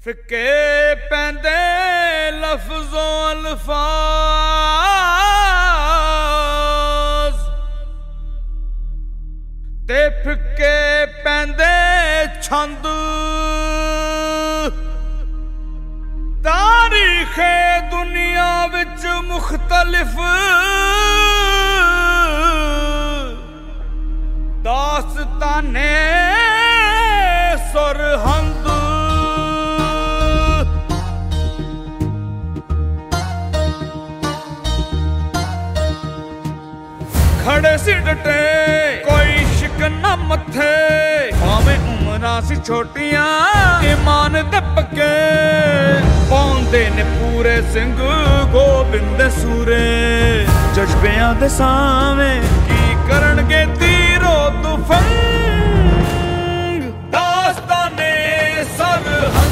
फिके पैंदे लफ्ज़ों अल्फाज ते फिके पैंदे छंद तारीखे दुनिया विच मुख्तलिफ दास्ताने सरहंद खड़े सी डटे कोई शिकना मथे भावें उमरां सी छोटियां ईमान दे पक्के पाउंदे ने पूरे सिंह गोबिंद सूरे जज्बियां दे सावें की करनगे तीरो तुफंग दास्ताने सरहंद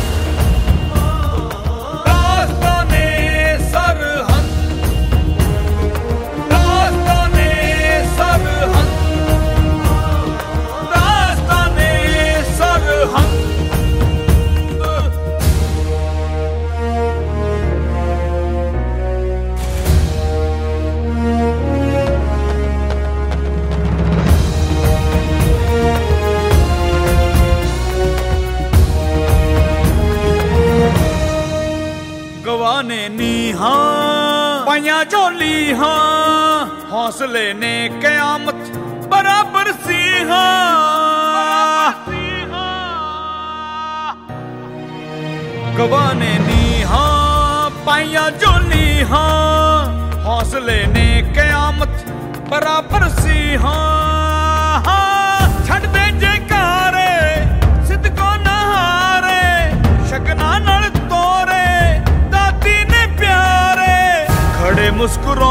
गवाने नीहा पाया जोली हाँ हौसले ने कयामत बराबर सीहा गवाने नीहा पाया जोली हाँ हौसले ने कयामत बराबर सीहा छड़ दे जयकारे सिद्को नहारे शकना नल तोरे खड़े मुस्कुरा